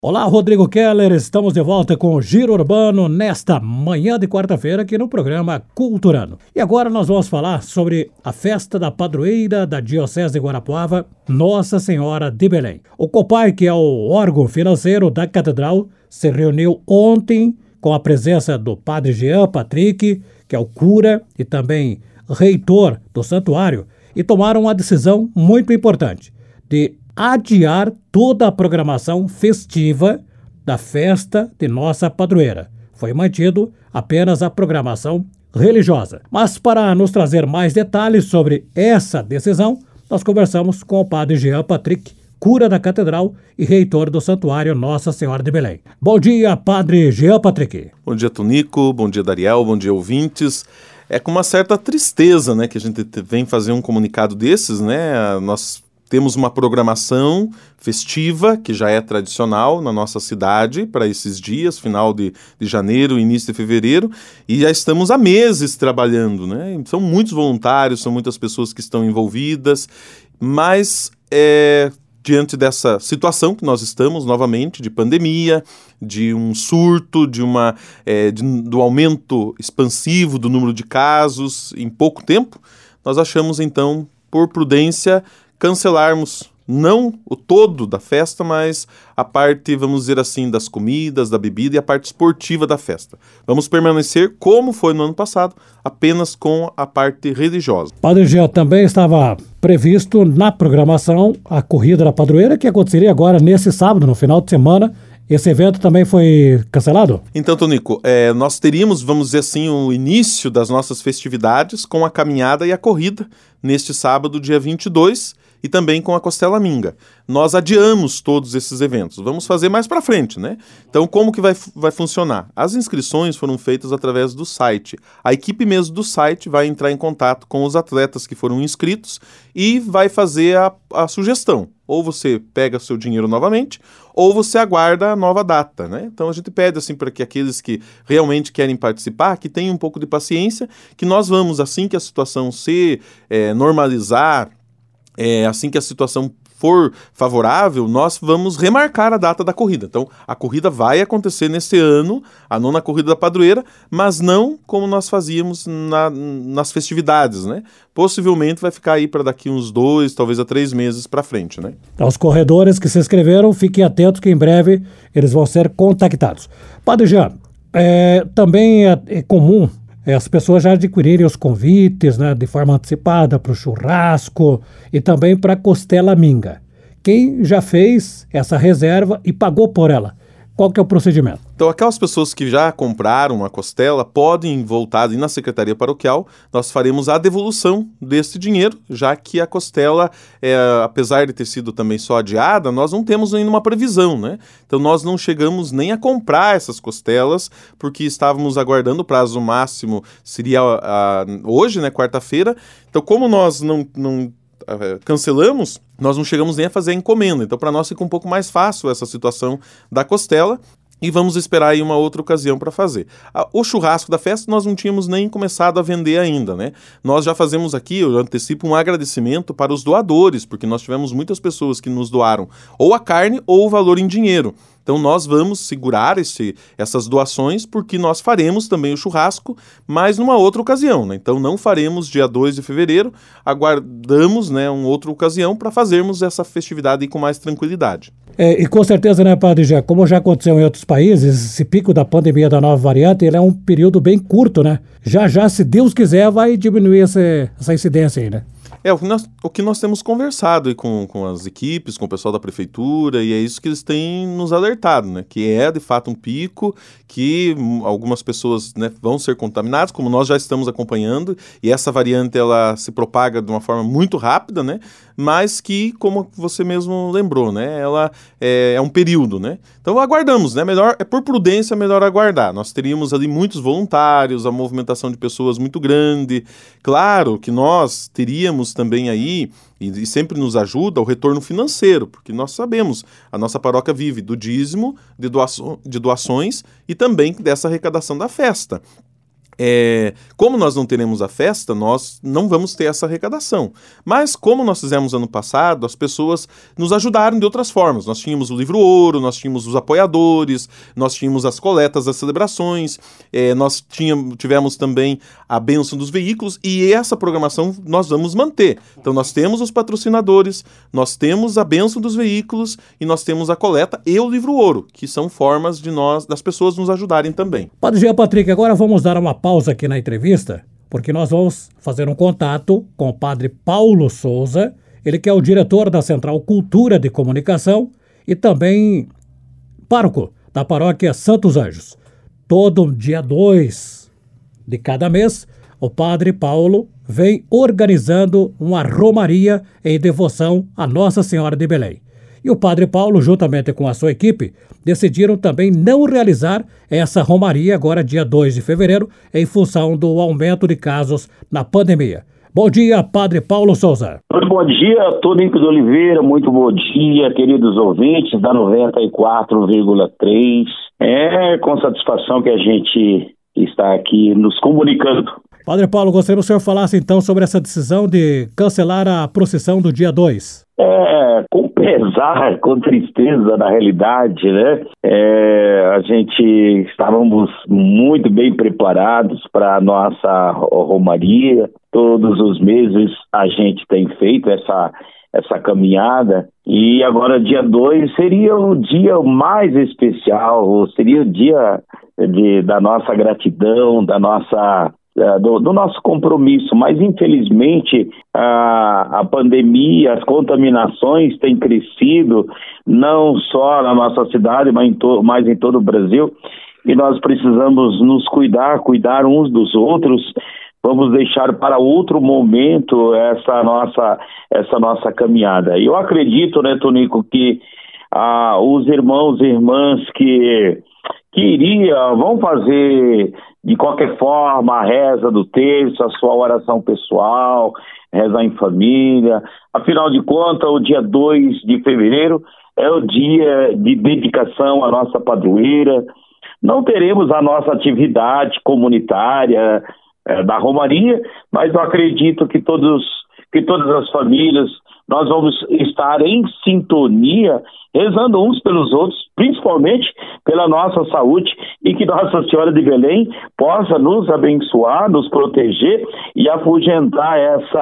Olá, Rodrigo Keller, estamos de volta com o Giro Urbano nesta manhã de quarta-feira aqui no programa Culturano. E agora nós vamos falar sobre a festa da padroeira da Diocese de Guarapuava, Nossa Senhora de Belém. O COPAI, que é o órgão financeiro da Catedral, se reuniu ontem com a presença do Padre Jean Patrick, que é o cura e também reitor do santuário, e tomaram uma decisão muito importante de adiar toda a programação festiva da festa de Nossa Padroeira. Foi mantido apenas a programação religiosa. Mas para nos trazer mais detalhes sobre essa decisão, nós conversamos com o Padre Jean Patrick, cura da Catedral e reitor do Santuário Nossa Senhora de Belém. Bom dia, Padre Jean Patrick. Bom dia, Tonico. Bom dia, Dariel. Bom dia, ouvintes. É com uma certa tristeza, né, que a gente vem fazer um comunicado desses, né? Nós temos uma programação festiva, que já é tradicional na nossa cidade, para esses dias, final de janeiro, início de fevereiro, e já estamos há meses trabalhando, né? São muitos voluntários, são muitas pessoas que estão envolvidas, mas diante dessa situação que nós estamos, novamente, de pandemia, de um surto, do aumento expansivo do número de casos em pouco tempo, nós achamos, então, por prudência, cancelarmos não o todo da festa, mas a parte, vamos dizer assim, das comidas, da bebida e a parte esportiva da festa. Vamos permanecer como foi no ano passado, apenas com a parte religiosa. Padre Jean, também estava previsto na programação a Corrida da Padroeira, que aconteceria agora nesse sábado, no final de semana. Esse evento também foi cancelado? Então, Tonico, nós teríamos, vamos dizer assim, o início das nossas festividades com a caminhada e a corrida neste sábado, dia 22, e também com a Costela Minga. Nós adiamos todos esses eventos. Vamos fazer mais para frente, né? Então, como que vai funcionar? As inscrições foram feitas através do site. A equipe mesmo do site vai entrar em contato com os atletas que foram inscritos e vai fazer a sugestão. Ou você pega seu dinheiro novamente, ou você aguarda a nova data, né? Então a gente pede assim para que aqueles que realmente querem participar, que tenham um pouco de paciência, que nós vamos, assim que a situação se normalizar, assim que a situação for favorável, nós vamos remarcar a data da corrida. Então, a corrida vai acontecer nesse ano, a 9ª Corrida da Padroeira, mas não como nós fazíamos nas festividades, né? Possivelmente vai ficar aí para daqui uns 2, talvez a 3 meses para frente, né? Então, os corredores que se inscreveram, fiquem atentos que em breve eles vão ser contactados. Padre Jean, também é comum as pessoas já adquirirem os convites, né, de forma antecipada para o churrasco e também para a Costela Minga. Quem já fez essa reserva e pagou por ela? Qual que é o procedimento? Então, aquelas pessoas que já compraram uma costela podem voltar ali na Secretaria Paroquial. Nós faremos a devolução desse dinheiro, já que a costela, apesar de ter sido também só adiada, nós não temos ainda uma previsão, né? Então, nós não chegamos nem a comprar essas costelas, porque estávamos aguardando o prazo máximo, seria hoje, né, quarta-feira. Então, como nós não cancelamos, nós não chegamos nem a fazer a encomenda. Então, para nós fica um pouco mais fácil essa situação da costela e vamos esperar aí uma outra ocasião para fazer. O churrasco da festa nós não tínhamos nem começado a vender ainda, né? Nós já fazemos aqui, eu antecipo, um agradecimento para os doadores, porque nós tivemos muitas pessoas que nos doaram ou a carne ou o valor em dinheiro. Então nós vamos segurar essas doações porque nós faremos também o churrasco, mas numa outra ocasião, né? Então não faremos dia 2 de fevereiro, aguardamos, né, uma outra ocasião para fazermos essa festividade com mais tranquilidade. E com certeza, né, Padre Jean, como já aconteceu em outros países, esse pico da pandemia da nova variante, ele é um período bem curto, né? Já, se Deus quiser, vai diminuir essa incidência aí, né? O que nós temos conversado aí com as equipes, com o pessoal da prefeitura, e é isso que eles têm nos alertado, né? Que é, de fato, um pico, que algumas pessoas, né, vão ser contaminadas, como nós já estamos acompanhando, e essa variante, ela se propaga de uma forma muito rápida, né? Mas que, como você mesmo lembrou, né? Ela é um período, né? Então, aguardamos, né? Por prudência, melhor aguardar. Nós teríamos ali muitos voluntários, a movimentação de pessoas muito grande. Claro que nós teríamos também aí, e sempre nos ajuda, o retorno financeiro, porque nós sabemos, a nossa paróquia vive do dízimo, de doações e também dessa arrecadação da festa. Como nós não teremos a festa, nós não vamos ter essa arrecadação. Mas como nós fizemos ano passado, as pessoas nos ajudaram de outras formas. Nós tínhamos o livro ouro, nós tínhamos os apoiadores, nós tínhamos as coletas das celebrações, nós tivemos também a bênção dos veículos, e essa programação nós vamos manter. Então nós temos os patrocinadores, nós temos a bênção dos veículos e nós temos a coleta e o livro ouro, que são formas das pessoas nos ajudarem também. Padre Jean Patrick, agora vamos dar uma pausa aqui na entrevista, porque nós vamos fazer um contato com o Padre Paulo Souza, ele que é o diretor da Central Cultura de Comunicação e também pároco da paróquia Santos Anjos. Todo dia 2 de cada mês, o Padre Paulo vem organizando uma romaria em devoção a Nossa Senhora de Belém. E o Padre Paulo, juntamente com a sua equipe, decidiram também não realizar essa romaria agora dia 2 de fevereiro, em função do aumento de casos na pandemia. Bom dia, Padre Paulo Souza. Muito bom dia, Tonico de Oliveira, muito bom dia, queridos ouvintes da 94,3. É com satisfação que a gente está aqui nos comunicando. Padre Paulo, gostaria que o senhor falasse então sobre essa decisão de cancelar a procissão do dia 2. Com pesar, com tristeza na realidade, né? A gente estávamos muito bem preparados para a nossa romaria. Todos os meses a gente tem feito essa caminhada, e agora dia 2 seria o dia mais especial, seria o dia da nossa gratidão, do nosso compromisso, mas infelizmente a pandemia, as contaminações têm crescido, não só na nossa cidade, mas em todo o Brasil, e nós precisamos nos cuidar uns dos outros. Vamos deixar para outro momento essa nossa caminhada. E eu acredito, né, Tonico, que os irmãos e irmãs que vão fazer de qualquer forma a reza do terço, a sua oração pessoal, rezar em família. Afinal de contas, o dia 2 de fevereiro é o dia de dedicação à nossa padroeira. Não teremos a nossa atividade comunitária da romaria, mas eu acredito que todas as famílias, nós vamos estar em sintonia, rezando uns pelos outros, principalmente pela nossa saúde, e que Nossa Senhora de Belém possa nos abençoar, nos proteger e afugentar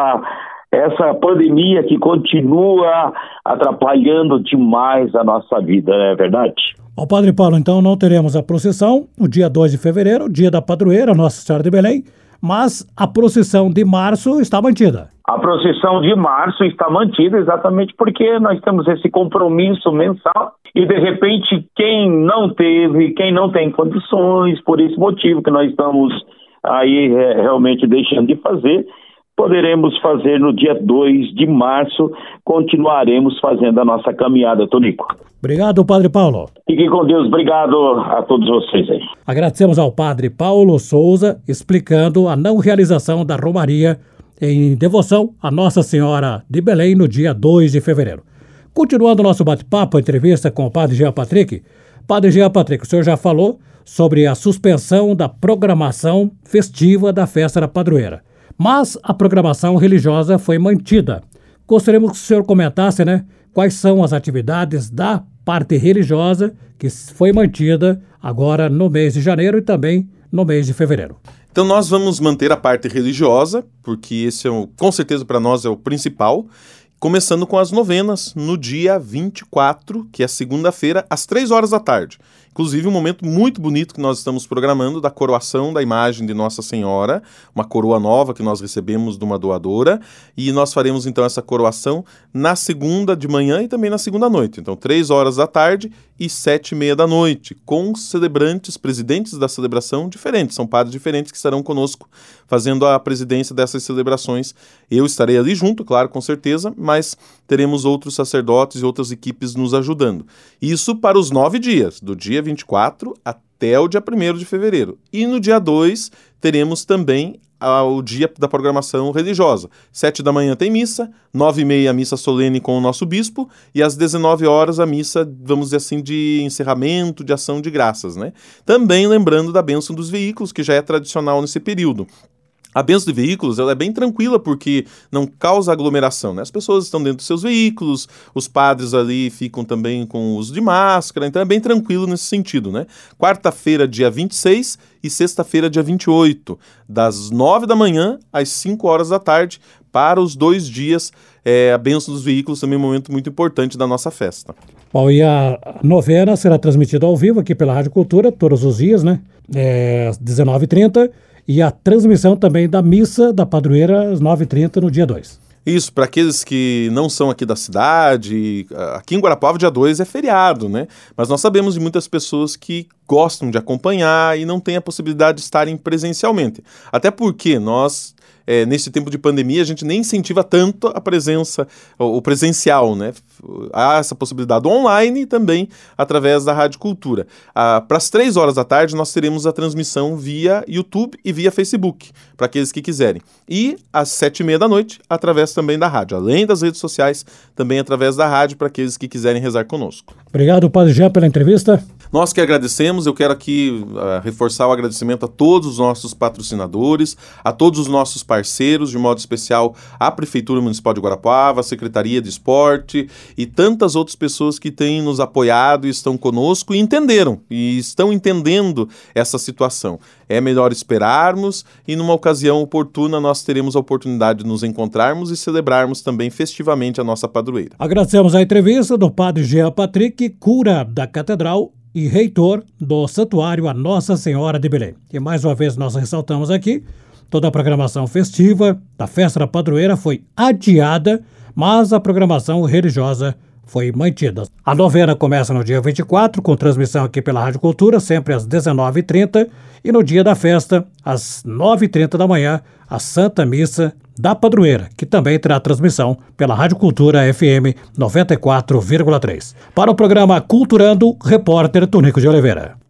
essa pandemia que continua atrapalhando demais a nossa vida, não é verdade? Ó, Padre Paulo, então não teremos a procissão no dia 2 de fevereiro, dia da padroeira, Nossa Senhora de Belém, mas a procissão de março está mantida. A procissão de março está mantida exatamente porque nós temos esse compromisso mensal e, de repente, quem não tem condições, por esse motivo que nós estamos aí realmente deixando de fazer, poderemos fazer no dia 2 de março, continuaremos fazendo a nossa caminhada, Tonico. Obrigado, Padre Paulo. Fiquem com Deus, obrigado a todos vocês aí. Agradecemos ao Padre Paulo Souza, explicando a não realização da romaria em devoção a Nossa Senhora de Belém no dia 2 de fevereiro. Continuando o nosso bate-papo, a entrevista com o Padre Jean Patrick. Padre Jean Patrick, o senhor já falou sobre a suspensão da programação festiva da festa da padroeira, mas a programação religiosa foi mantida. Gostaríamos que o senhor comentasse, quais são as atividades da parte religiosa que foi mantida agora no mês de janeiro e também no mês de fevereiro. Então nós vamos manter a parte religiosa, porque esse com certeza para nós é o principal, começando com as novenas no dia 24, que é segunda-feira, às 3 horas da tarde. Inclusive um momento muito bonito que nós estamos programando da coroação da imagem de Nossa Senhora, uma coroa nova que nós recebemos de uma doadora, e nós faremos então essa coroação na segunda de manhã e também na segunda noite. Então 3 horas da tarde e 7h30 da noite, com celebrantes, presidentes da celebração diferentes, são padres diferentes que estarão conosco fazendo a presidência dessas celebrações. Eu estarei ali junto, claro, com certeza, mas teremos outros sacerdotes e outras equipes nos ajudando. Isso para os 9 dias, do dia 24 até o dia 1º de fevereiro. E no dia 2 teremos também o dia da programação religiosa. 7 da manhã tem missa, 9h30 a missa solene com o nosso bispo, e às 19 horas a missa, vamos dizer assim, de encerramento, de ação de graças, né? Também lembrando da bênção dos veículos, que já é tradicional nesse período. A bênção de veículos ela é bem tranquila porque não causa aglomeração, né? As pessoas estão dentro dos seus veículos, os padres ali ficam também com o uso de máscara, então é bem tranquilo nesse sentido, né? Quarta-feira, dia 26 e sexta-feira, dia 28, das 9 da manhã às 5 horas da tarde, para os 2 dias. A bênção dos veículos também é um momento muito importante da nossa festa. Bom, e a novena será transmitida ao vivo aqui pela Rádio Cultura, todos os dias, né? Às 19h30. E a transmissão também da missa da padroeira às 9h30 no dia 2. Isso, para aqueles que não são aqui da cidade, aqui em Guarapuava dia 2 é feriado, né? Mas nós sabemos de muitas pessoas que gostam de acompanhar e não têm a possibilidade de estarem presencialmente. Até porque nós, nesse tempo de pandemia, a gente nem incentiva tanto a presença, o presencial, né? Há essa possibilidade online e também através da Rádio Cultura. Para as 3 horas da tarde, nós teremos a transmissão via YouTube e via Facebook, para aqueles que quiserem. E às 7h30 da noite, através também da rádio. Além das redes sociais, também através da rádio, para aqueles que quiserem rezar conosco. Obrigado, Padre Jean, pela entrevista. Nós que agradecemos, eu quero aqui reforçar o agradecimento a todos os nossos patrocinadores, a todos os nossos parceiros, de modo especial a Prefeitura Municipal de Guarapuava, a Secretaria de Esporte e tantas outras pessoas que têm nos apoiado e estão conosco e entenderam, e estão entendendo essa situação. É melhor esperarmos e numa ocasião oportuna nós teremos a oportunidade de nos encontrarmos e celebrarmos também festivamente a nossa padroeira. Agradecemos a entrevista do Padre Jean Patrick, cura da Catedral e reitor do Santuário a Nossa Senhora de Belém. E mais uma vez nós ressaltamos aqui, toda a programação festiva da Festa da Padroeira foi adiada, mas a programação religiosa foi mantida. A novena começa no dia 24, com transmissão aqui pela Rádio Cultura, sempre às 19h30, e no dia da festa, às 9h30 da manhã, a Santa Missa da Padroeira, que também terá transmissão pela Rádio Cultura FM 94,3. Para o programa Culturando, repórter Tonico de Oliveira.